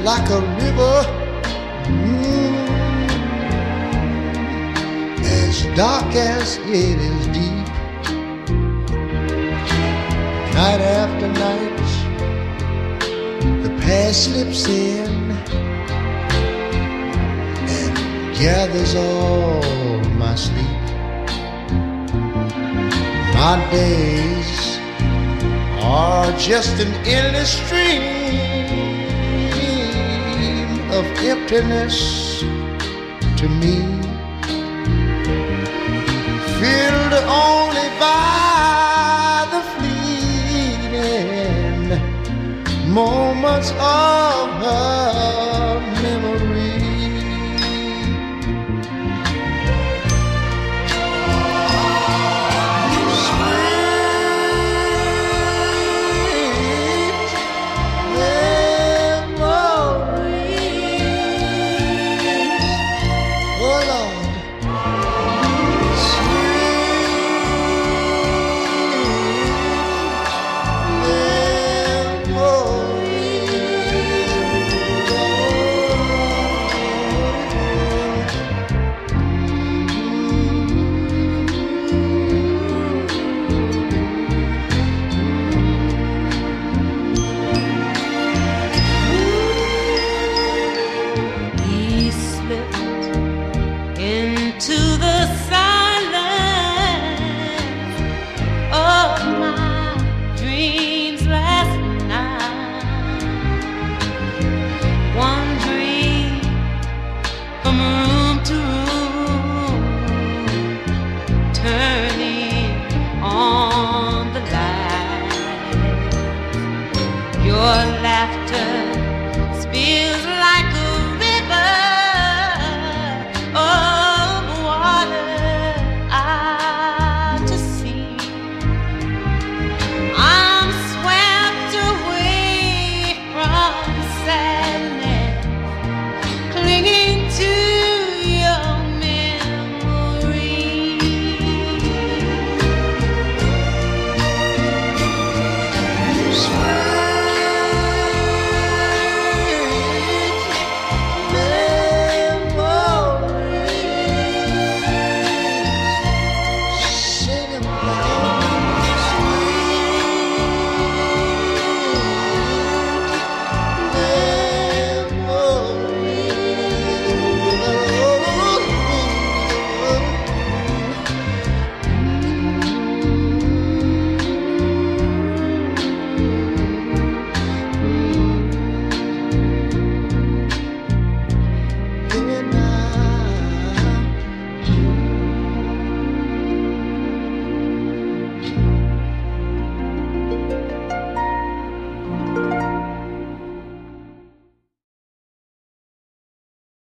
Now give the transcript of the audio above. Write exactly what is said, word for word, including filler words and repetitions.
like a river, mm, as dark as it is deep. Night after night, the past slips in and gathers all my sleep. My days are just an endless stream of emptiness to me, filled only by the fleeting moments of her memory. Your laughter spills